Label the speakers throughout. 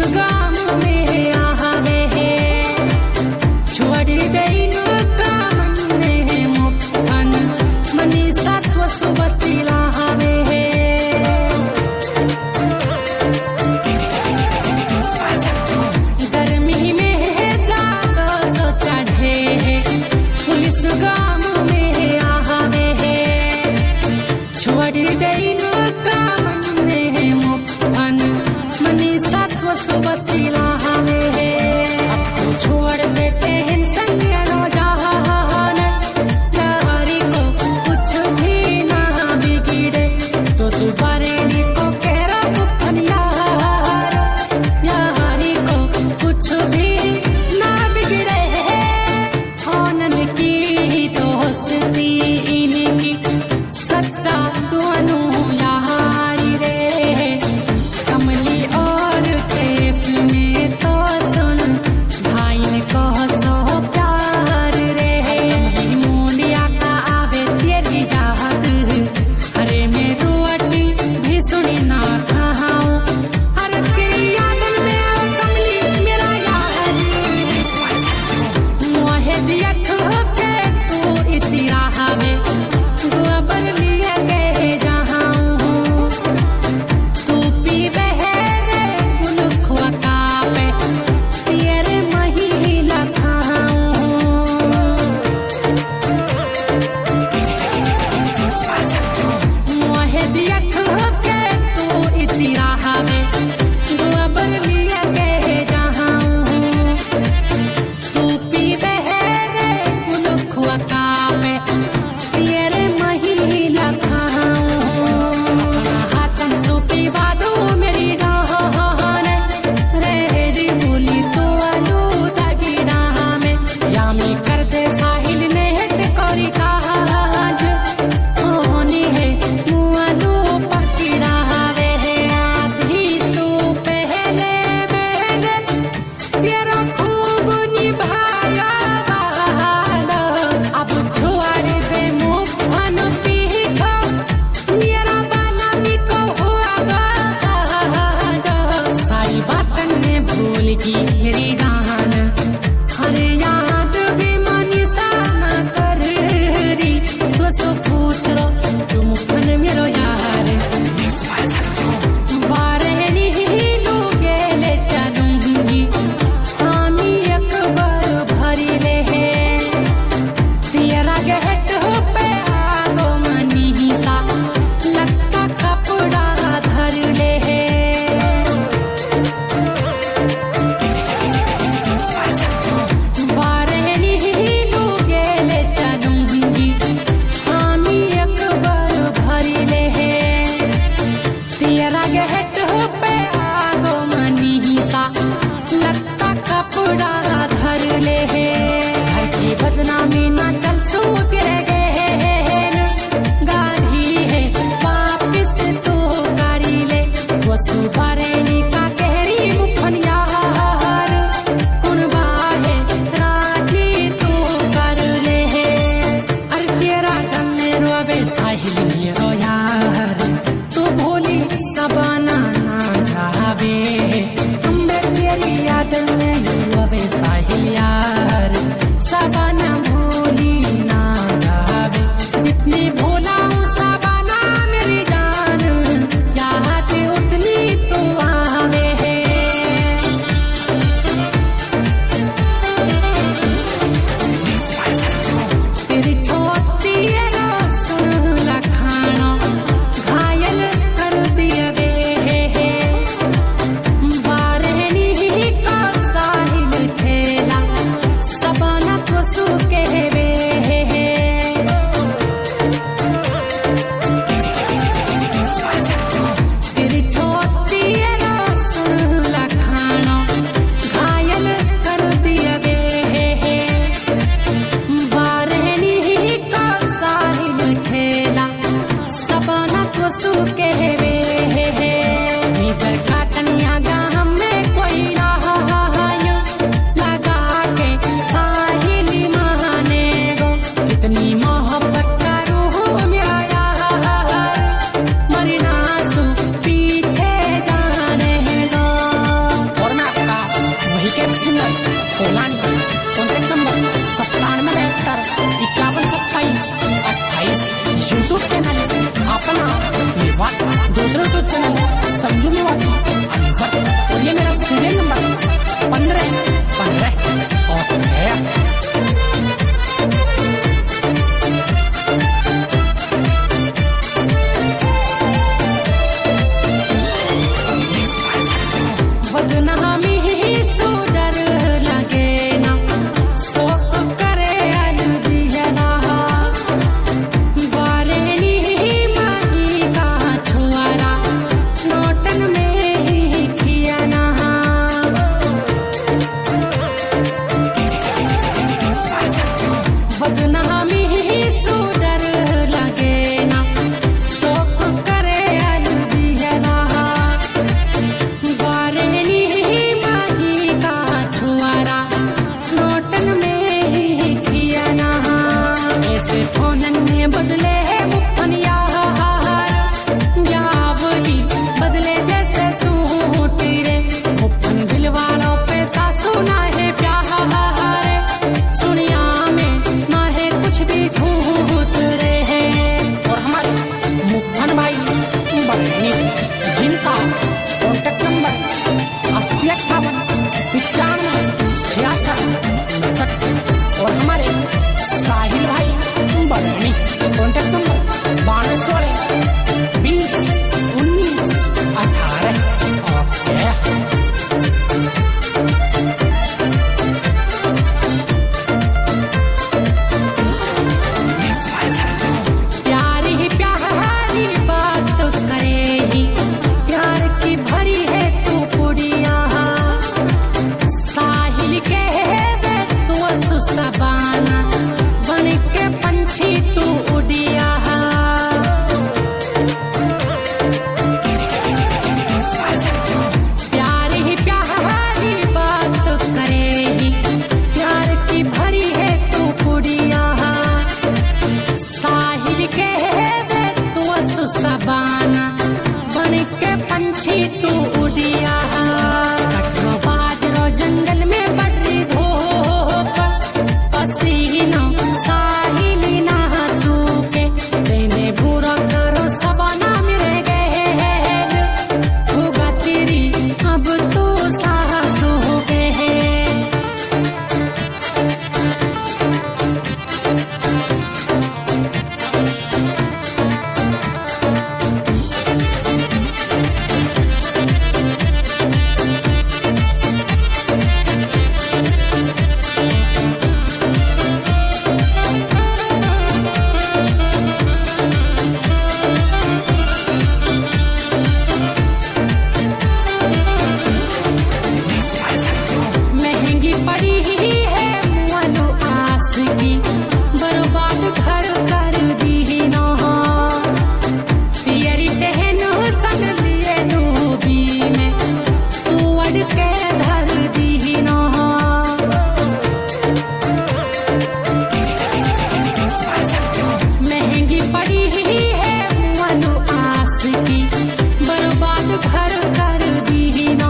Speaker 1: गाम में आवे है छोड़ गई न काम ने मुफन मनी सत्व सुबती लावे है गर्मी में जालो सो चढ़े है पुलिस गाम में आवे है छोड़ गई न काम ने मुफन मनी सत्व सुबती लावे है अब तो छोड़ देते हैं संज्ञानो जहान यारी को कुछ भी ना बिगड़े तो सुबरेली को कह रहा मुफन यारी को कुछ भी ना बिगड़े होनन की दोस्ती इनकी सच्चा दोनों यारी रे कमली और प्रेम में तो सुन भाई ने कह सो प्यार रे कमली मोलिया का आवे तेरी याद अरे मैं रोटी भी सुनी ना खाऊं अरे तेरी याद में आओ कमली मेरा यार मोहे दिया के तू इतिरा हवे गोबर लिए गए जहां तू पीवे रे बुलखुआ का पे तेरे महिला खाऊं मोहे दिया के तू इतिरा हवे गोबर लिए गए जहां तू पीवे रे बुलखुआ का पे तेरे महिला खाऊं अपना हाथन सो पीवा दो मेरी जान रेडी बोली तो आलू दगीड़ा में यामी कर दे साहिल ने हट कोरी काज होनी है मुआलू पकीड़ा वे आधी सो पहले मैंने तेरा खूब निभाया वादा अब छोड़ दे मुफन पीखा मेरा बाला भी को हुआ सादा सारी बातन ने भूल की मेरी जान हर याद भी मनीषा ना कर रही तो सो पूछ रो तू मुफन मेरो यार बारे नहीं लोगे ले चलूंगी हामी अकबर भरी ले है तेरा गहत हो पे आगो मनी सा लत्ता कपड़ा धर ले है बारे नहीं लोगे ले चलूंगी हामी अकबर भरी ले है तेरा गहत हो पे आगो मनी सा लत्ता कपड़ा धर ले है घर की बदनामी ना चल सो तेरे गहन गाढ़ी है वापिस तो गाड़ी ले वो सुबरेली का कहरी मुफन यार कुनबा है राजी तो कर ले है अरे तेरा गम में रोवे साहिल मेरो यार तू भोली सबना ना जावे अम्बे तेरी याद में रोवे साहिल यार सबना भोली ना जावे जितनी भोलाऊं सबना मेरी जान याद उतनी तो आवे है तेरी छोटी रो सुन लखाना घायल कर दिया वे बारहनी का साहिल ठेला सबना तो सुके वे तेरी छोटी रो सुन लखाना घायल कर दिया वे बारहनी का साहिल ठेला सबना तो सुके वे नीचर काटनिया गाम में कोई ना लगा के साहिल माने गो इतनी मोहब्बत करूं मेरा यार मरना सु पीछे जाने दो सबाना बन के पंछी तू उड़िया कटरो बाजरो जंगल में बढ़ रही धूप पसीना साहिली ना सूखे तेने भूरा करो सबाना मिल गए होगा तेरी अब तो साहस हो गए महंगी पड़ी है मुअलो आस की बर्बाद घर कर दी ना तेरी टहनो संग लिए डूबी में तू अड़ के धर दी ना महंगी पड़ी है मुअलो आस की बर्बाद घर कर दी ना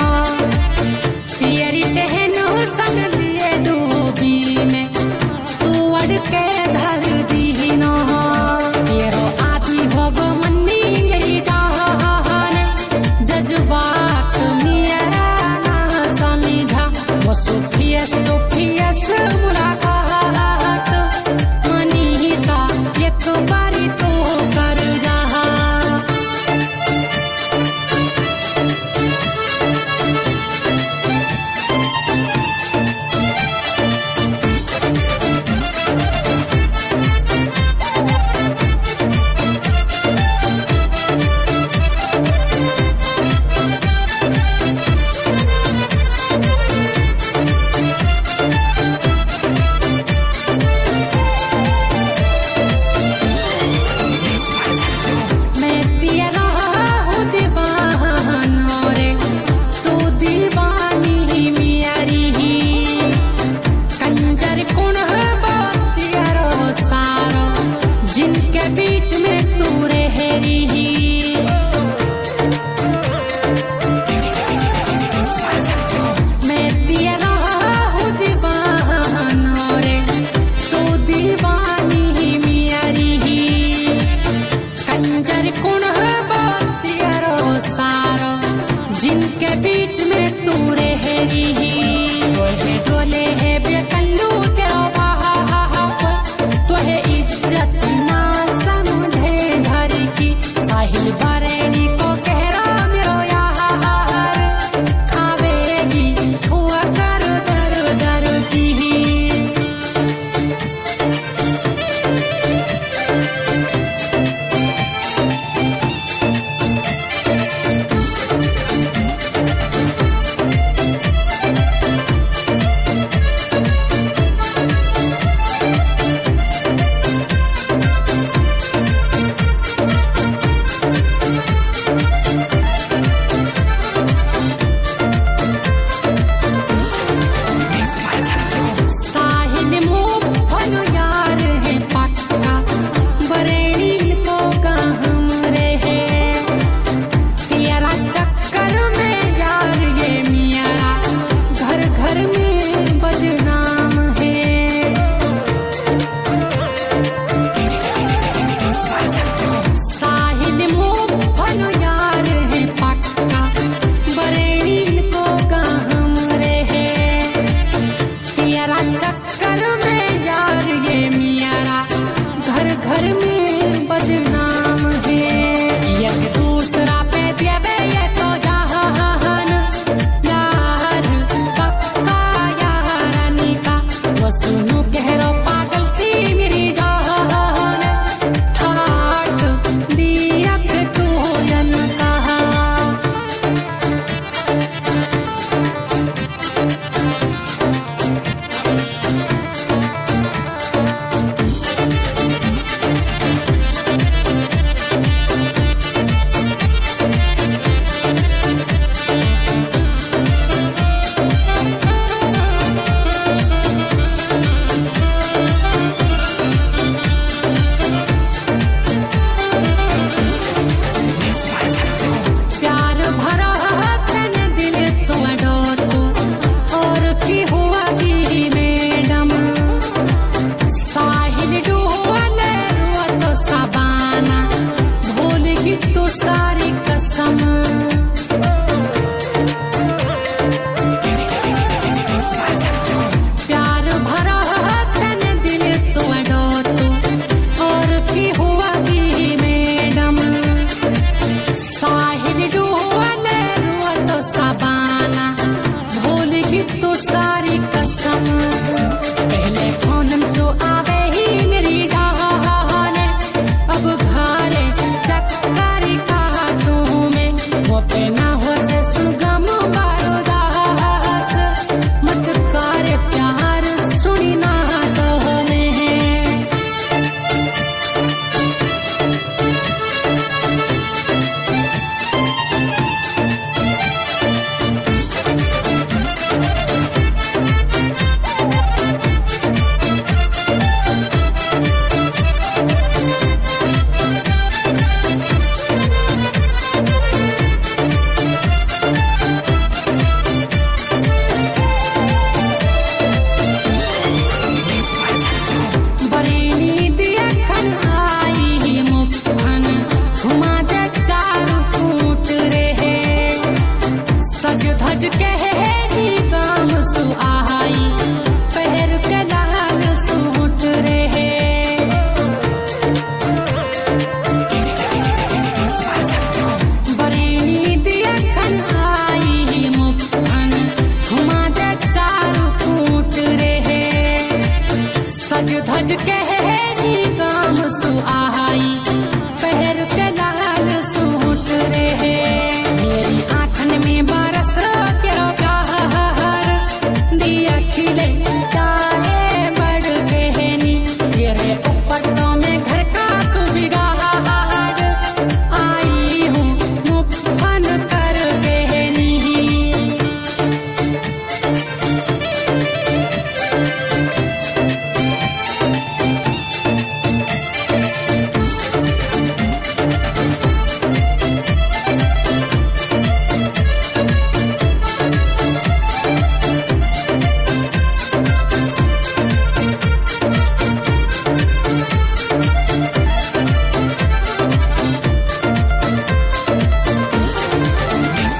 Speaker 1: तेरी टहनो संग लिए डूबी में तू अड़ के धर दी ना तेरो आदि भोगो मन्नी गई जान जज्बात मेरा ना समझा वो सुफियस तो फियस मुलाकात मनी सा एक बारी तो कर जा मैं तेरा हूँ दीवाना रे तू दीवानी मेरी कंजर कुण बात यारो सारो जिनके बीच में तू रह रही मैं तेरा हूँ दीवाना रे तू दीवानी मेरी कंजर कुण बात यारो सारो जिनके बीच में तू रह रही तोहे डोले है बेकल्लू तेरो बाप तोहे इज्जत ना समझे घर की साहिल बरेली को कह रहा मेरो यार खावेगी हुआ कर दर दर की लाज कहे